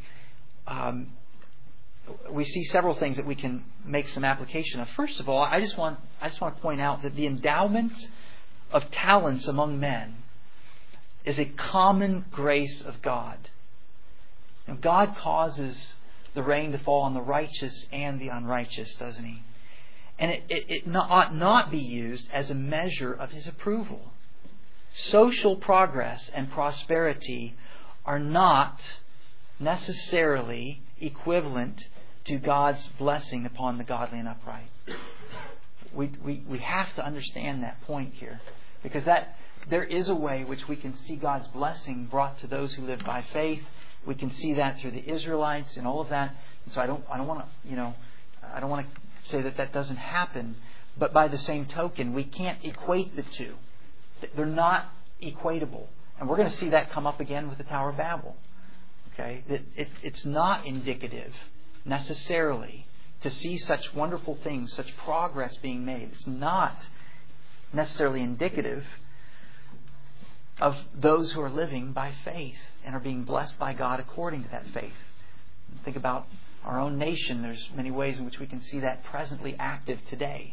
We see several things that we can make some application of. First of all, I just want to point out that the endowment of talents among men is a common grace of God. And God causes the rain to fall on the righteous and the unrighteous, doesn't He? And it ought not be used as a measure of His approval. Social progress and prosperity are not necessarily equivalent to God's blessing upon the godly and upright. We have to understand that point here, because there is a way which we can see God's blessing brought to those who live by faith. We can see that through the Israelites and all of that. And so I don't want to say that doesn't happen. But by the same token, we can't equate the two. They're not equatable. And we're going to see that come up again with the Tower of Babel. Okay? It's not indicative necessarily to see such wonderful things, such progress being made. It's not necessarily indicative of those who are living by faith and are being blessed by God according to that faith. Think about our own nation. There's many ways in which we can see that presently active today.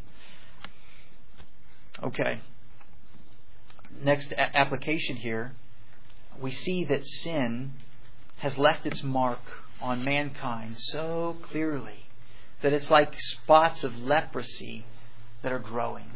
Okay. Next application here. We see that sin has left its mark on mankind so clearly that it's like spots of leprosy that are growing.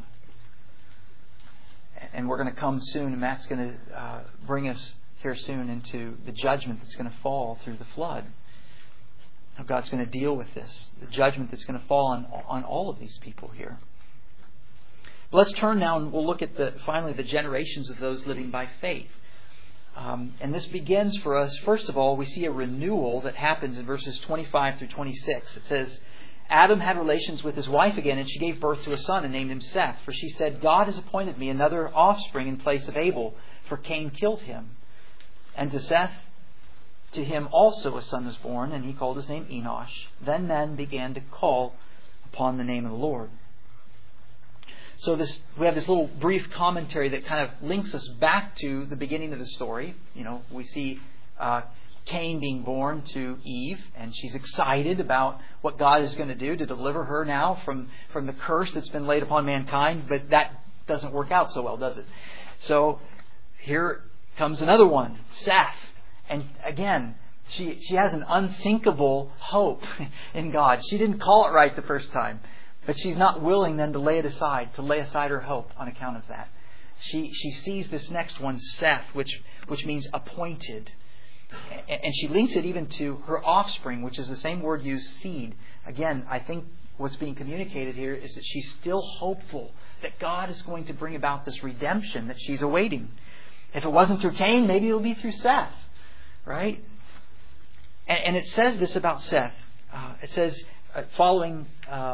And we're going to come soon, and Matt's going to bring us here soon into the judgment that's going to fall through the flood. How God's going to deal with this, the judgment that's going to fall on all of these people here. But let's turn now and we'll look at finally the generations of those living by faith. And this begins for us, first of all, we see a renewal that happens in verses 25 through 26. It says, Adam had relations with his wife again, and she gave birth to a son and named him Seth. For she said, God has appointed me another offspring in place of Abel, for Cain killed him. And to Seth, to him also a son was born, and he called his name Enosh. Then men began to call upon the name of the Lord. So we have this little brief commentary that kind of links us back to the beginning of the story. We see Cain being born to Eve, and she's excited about what God is going to do to deliver her now from the curse that's been laid upon mankind. But that doesn't work out so well, does it? So here comes another one, Seth. And again, she has an unsinkable hope in God. She didn't call it right the first time, but she's not willing then to lay aside her hope on account of that. She sees this next one, Seth, which means appointed. And she links it even to her offspring, which is the same word used, seed. Again, I think what's being communicated here is that she's still hopeful that God is going to bring about this redemption that she's awaiting. If it wasn't through Cain, maybe it'll be through Seth. Right? And it says this about Seth. It says, following,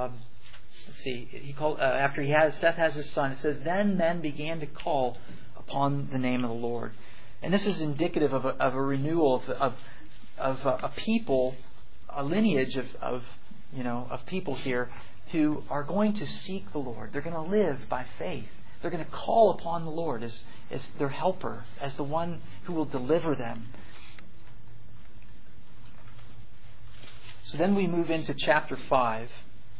after Seth has his son, it says, then men began to call upon the name of the Lord. And this is indicative of a renewal of a people, a lineage of people here who are going to seek the Lord. They're going to live by faith. They're going to call upon the Lord as their helper, as the one who will deliver them. So then we move into chapter 5.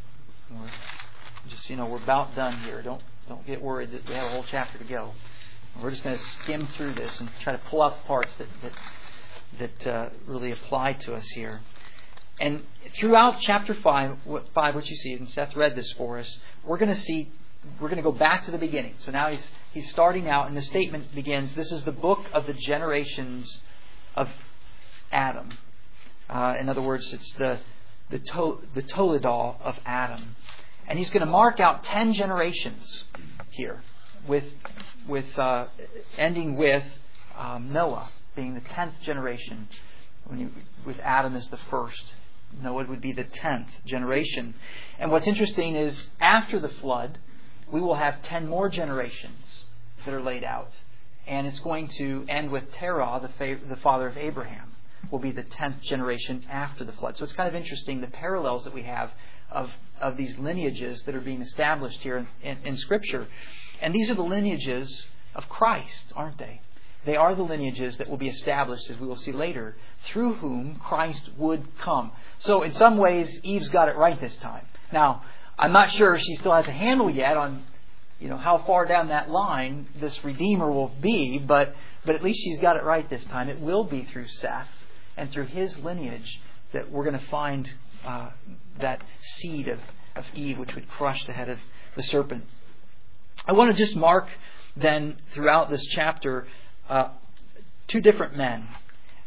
We're about done here. Don't get worried that we have a whole chapter to go. We're just going to skim through this and try to pull out the parts that really apply to us here. And throughout chapter 5, what you see, and Seth read this for us, we're going to go back to the beginning. So now he's starting out, and the statement begins, this is the book of the generations of Adam. In other words, it's the Toledal of Adam. And he's going to mark out 10 generations here, with ending with Noah being the 10th generation, with Adam as the first. Noah would be the 10th generation. And what's interesting is after the flood, we will have 10 more generations that are laid out. And it's going to end with Terah, the father of Abraham, will be the 10th generation after the flood. So it's kind of interesting the parallels that we have of these lineages that are being established here in Scripture. And these are the lineages of Christ, aren't they? They are the lineages that will be established, as we will see later, through whom Christ would come. So in some ways, Eve's got it right this time. Now, I'm not sure she still has a handle yet on how far down that line this Redeemer will be, but at least she's got it right this time. It will be through Seth and through his lineage that we're going to find that seed of Eve, which would crush the head of the serpent. I want to just mark then throughout this chapter 2 different men.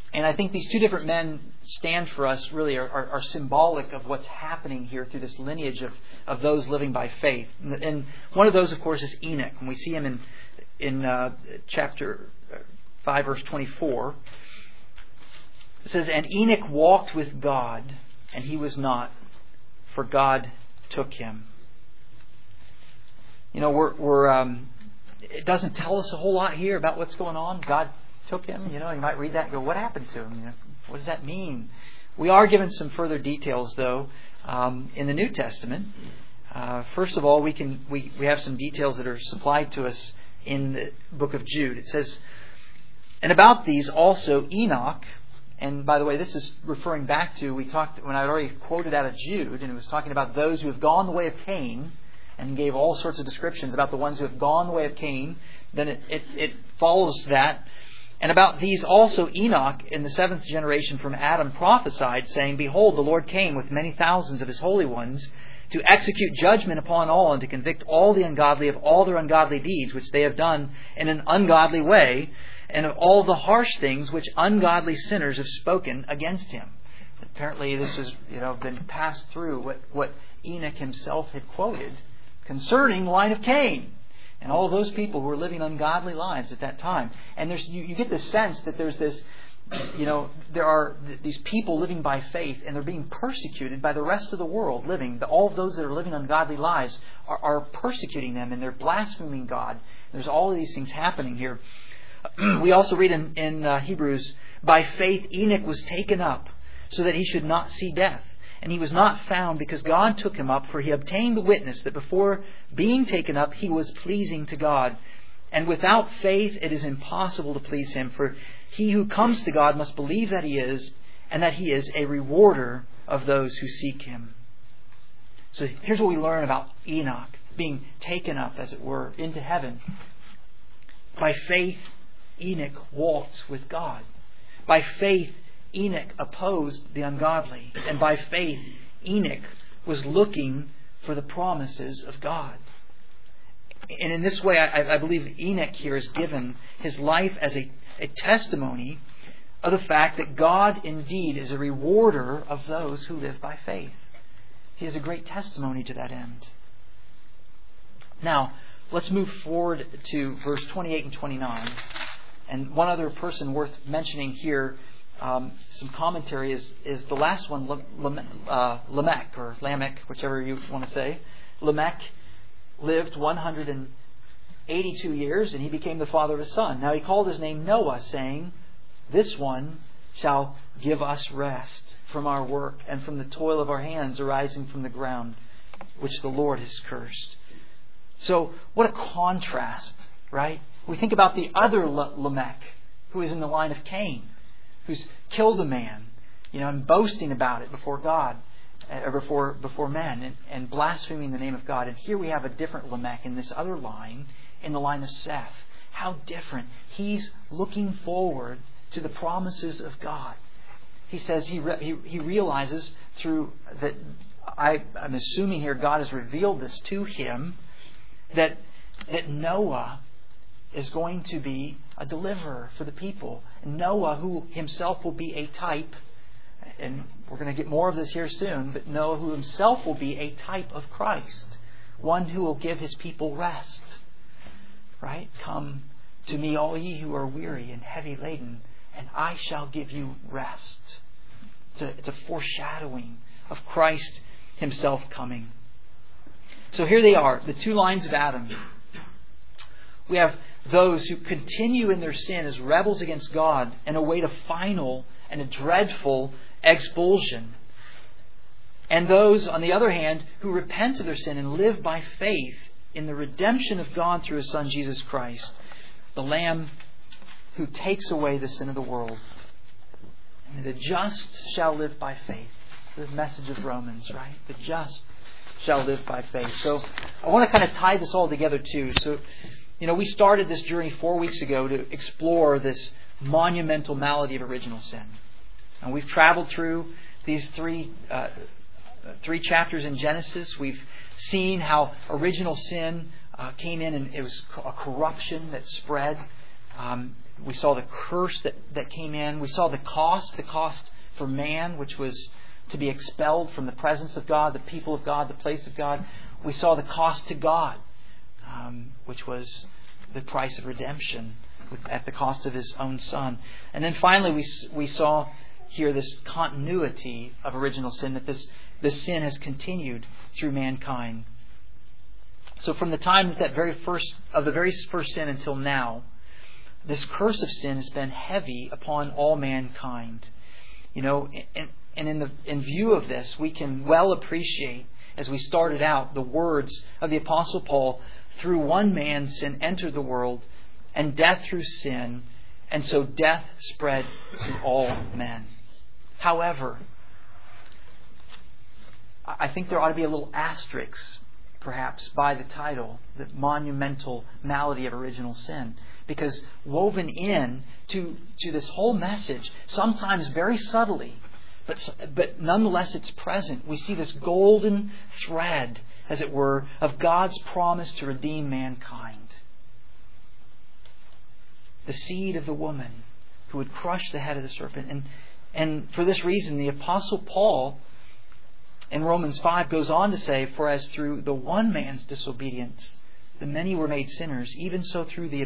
And I think these two different men stand for us, really are symbolic of what's happening here through this lineage of those living by faith. And one of those, of course, is Enoch. And we see him in chapter 5, verse 24. It says, "And Enoch walked with God, and he was not, for God took him." You know, it doesn't tell us a whole lot here about what's going on. God took him. You know, you might read that and go, what happened to him? You know, what does that mean? We are given some further details, though, in the New Testament. First of all, we have some details that are supplied to us in the book of Jude. It says, "And about these also Enoch," and by the way, this is referring back to, when I already quoted out of Jude, and it was talking about those who have gone the way of Cain, and gave all sorts of descriptions about the ones who have gone the way of Cain. Then it follows that. "And about these also Enoch in the 7th generation from Adam prophesied, saying, Behold, the Lord came with many thousands of his holy ones to execute judgment upon all and to convict all the ungodly of all their ungodly deeds which they have done in an ungodly way, and of all the harsh things which ungodly sinners have spoken against him." Apparently this has been passed through what Enoch himself had quoted concerning the line of Cain and all those people who were living ungodly lives at that time. And you get the sense that there's this, there are these people living by faith, and they're being persecuted by the rest of the world living. All of those that are living ungodly lives are persecuting them, and they're blaspheming God. There's all of these things happening here. We also read in Hebrews, "By faith Enoch was taken up, so that he should not see death. And he was not found because God took him up, for he obtained the witness that before being taken up he was pleasing to God. And without faith it is impossible to please him, for he who comes to God must believe that he is, and that he is a rewarder of those who seek him." So here's what we learn about Enoch being taken up, as it were, into heaven. By faith Enoch walked with God. By faith Enoch opposed the ungodly. And by faith, Enoch was looking for the promises of God. And in this way, I believe Enoch here is given his life as a testimony of the fact that God indeed is a rewarder of those who live by faith. He is a great testimony to that end. Now, let's move forward to verse 28 and 29. And one other person worth mentioning here, some commentary, is the last one, Lamech, or Lamech, whichever you want to say. Lamech lived 182 years, and he became the father of a son. Now he called his name Noah, saying, "This one shall give us rest from our work and from the toil of our hands arising from the ground, which the Lord has cursed." So, what a contrast, right? We think about the other Lamech, who is in the line of Cain, who's killed a man, and boasting about it before God, or before men, and blaspheming the name of God. And here we have a different Lamech in this other line, in the line of Seth. How different. He's looking forward to the promises of God. He says he realizes through that, I'm assuming here God has revealed this to him, that Noah is going to be a deliverer for the people. Noah, who himself will be a type, and we're going to get more of this here soon, but Noah, who himself will be a type of Christ, one who will give his people rest. Right? "Come to me, all ye who are weary and heavy laden, and I shall give you rest." It's a foreshadowing of Christ himself coming. So here they are, the two lines of Adam. We have those who continue in their sin as rebels against God and await a final and a dreadful expulsion. And those, on the other hand, who repent of their sin and live by faith in the redemption of God through His Son Jesus Christ, the Lamb who takes away the sin of the world. And the just shall live by faith. It's the message of Romans, right? The just shall live by faith. So I want to kind of tie this all together too. So, we started this journey 4 weeks ago to explore this monumental malady of original sin. And we've traveled through these three chapters in Genesis. We've seen how original sin came in, and it was a corruption that spread We saw the curse that came in. We saw the cost for man, which was to be expelled from the presence of God, the people of God, the place of God. We saw the cost to God, which was the price of redemption at the cost of His own Son. And then finally we saw here this continuity of original sin, that this sin has continued through mankind. So from the time the very first sin until now, this curse of sin has been heavy upon all mankind. And in view of this, we can well appreciate, as we started out, the words of the Apostle Paul: through one man sin entered the world, and death through sin, and so death spread to all men. However, I think there ought to be a little asterisk, perhaps, by the title, the monumental malady of original sin. Because woven in to this whole message, sometimes very subtly, but nonetheless it's present, we see this golden thread, as it were, of God's promise to redeem mankind. The seed of the woman who would crush the head of the serpent. And for this reason, the Apostle Paul in Romans 5 goes on to say, for as through the one man's disobedience the many were made sinners, even so through the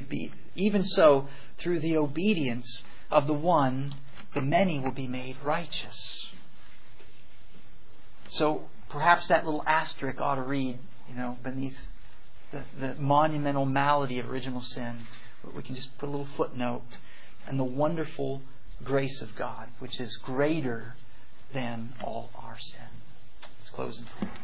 obedience of the one, the many will be made righteous. So perhaps that little asterisk ought to read, beneath the monumental malady of original sin. We can just put a little footnote: and the wonderful grace of God, which is greater than all our sin. Let's close in prayer.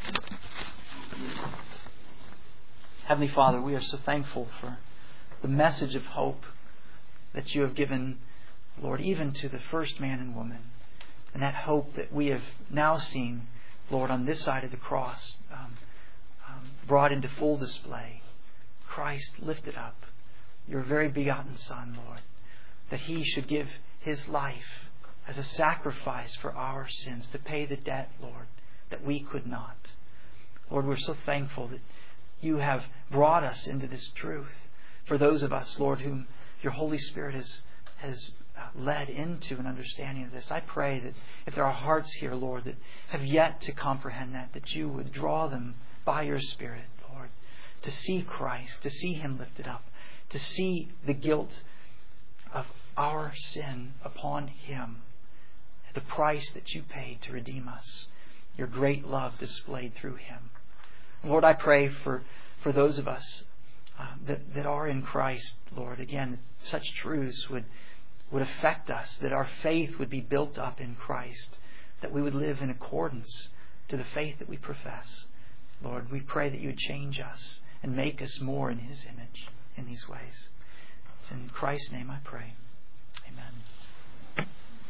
Heavenly Father, we are so thankful for the message of hope that You have given, Lord, even to the first man and woman. And that hope that we have now seen, Lord, on this side of the cross, brought into full display. Christ lifted up, Your very begotten Son, Lord, that He should give His life as a sacrifice for our sins, to pay the debt, Lord, that we could not. Lord, we're so thankful that You have brought us into this truth. For those of us, Lord, whom Your Holy Spirit has led into an understanding of this, I pray that if there are hearts here, Lord, that have yet to comprehend that You would draw them by Your Spirit, Lord, to see Christ, to see Him lifted up, to see the guilt of our sin upon Him, the price that You paid to redeem us, Your great love displayed through Him. Lord, I pray for those of us that are in Christ, Lord, again, such truths would affect us, that our faith would be built up in Christ, that we would live in accordance to the faith that we profess. Lord, we pray that You would change us and make us more in His image in these ways. It's in Christ's name I pray. Amen.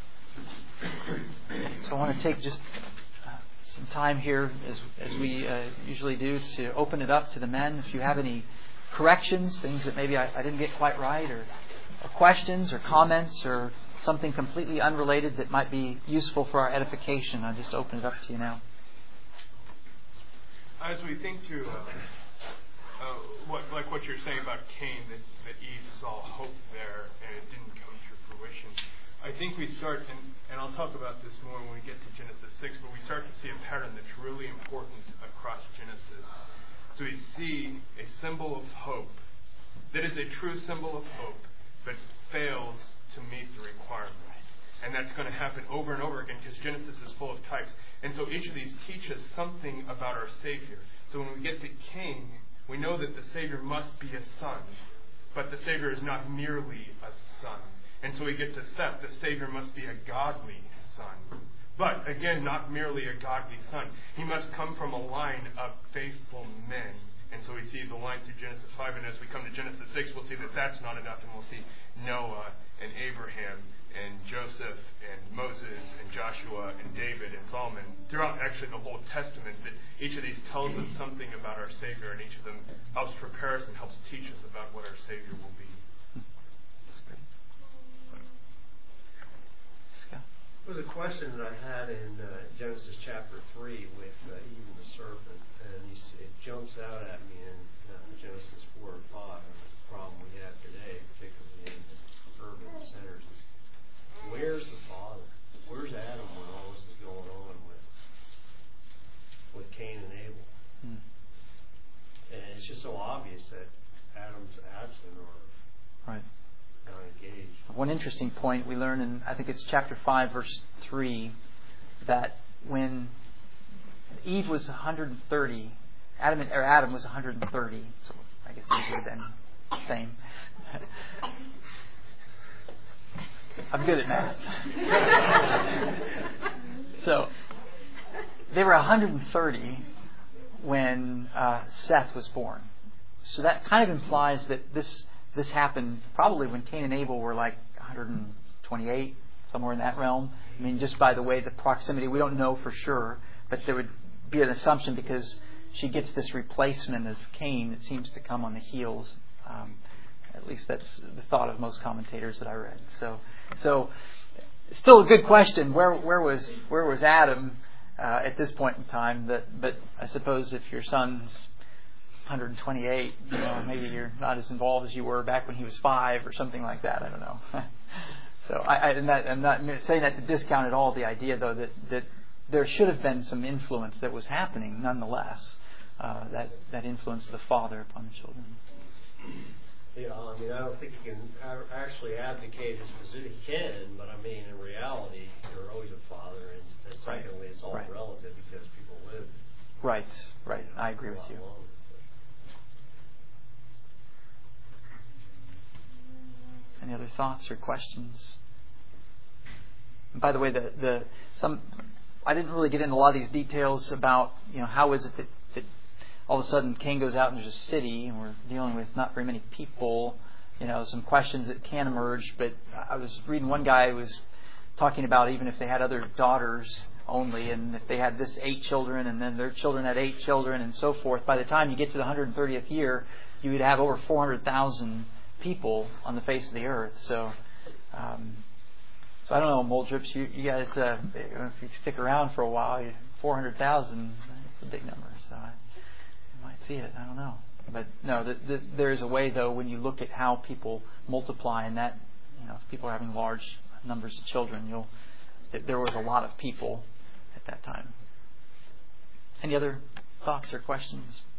So I want to take just some time here, as we usually do, to open it up to the men. If you have any corrections, things that maybe I didn't get quite right, or questions or comments or something completely unrelated that might be useful for our edification, I'll just open it up to you now. As we think through what you're saying about Cain, that Eve saw hope there and it didn't come to fruition, I think we start, and I'll talk about this more when we get to Genesis 6, but we start to see a pattern that's really important across Genesis. So we see a symbol of hope that is a true symbol of hope, but fails to meet the requirements. And that's going to happen over and over again, because Genesis is full of types. And so each of these teaches something about our Savior. So when we get to Cain, we know that the Savior must be a son, but the Savior is not merely a son. And so we get to Seth, the Savior must be a godly son. But again, not merely a godly son. He must come from a line of faithful men. And so we see the line through Genesis 5, and as we come to Genesis 6, we'll see that that's not enough, and we'll see Noah and Abraham and Joseph and Moses and Joshua and David and Solomon. Throughout actually the whole Testament, that each of these tells us something about our Savior, and each of them helps prepare us and helps teach us about what our Savior will be. That's great. Scott? There was a question that I had in Genesis chapter 3 with Eve and the serpent, and it jumps out at me in Genesis 4 and 5. problem we have today, particularly in the urban centers. Where's the father? Where's Adam when all this is going on with Cain and Abel? And it's just so obvious that Adam's absent or Right. not engaged. One interesting point we learn in, I think it's chapter 5, verse 3, that when Eve was 130, Adam was 130, so I guess Eve would have been the same. I'm good at math. So they were 130 when Seth was born. So that kind of implies that this happened probably when Cain and Abel were like 128, somewhere in that realm. I mean, just by the way, the proximity, we don't know for sure, but there would be an assumption because she gets this replacement of Cain that seems to come on the heels. At least that's the thought of most commentators that I read. So still a good question. Where was Adam at this point in time? But I suppose if your son's 128, maybe you're not as involved as you were back when he was 5 or something like that. I don't know. So I'm not saying that to discount at all the idea, though, that there should have been some influence that was happening nonetheless, that influence of the father upon the children. Yeah, I mean, I don't think he can actually advocate his position. He can, but I mean, in reality, you're always a father, and secondly, it's all relative because people live. Right. I agree with you. Longer. Any other thoughts or questions? And by the way, I didn't really get into a lot of these details about how is it that all of a sudden Cain goes out and there's a city and we're dealing with not very many people. Some questions that can emerge. But I was reading one guy who was talking about even if they had other daughters only, and if they had this 8 children and then their children had 8 children and so forth, by the time you get to the 130th year, you would have over 400,000 people on the face of the earth. So I don't know, Mold Drips, you guys, if you stick around for a while, 400,000, that's a big number. So you might see it. I don't know. But no, there's a way, though, when you look at how people multiply, and that, if people are having large numbers of children, there was a lot of people at that time. Any other thoughts or questions?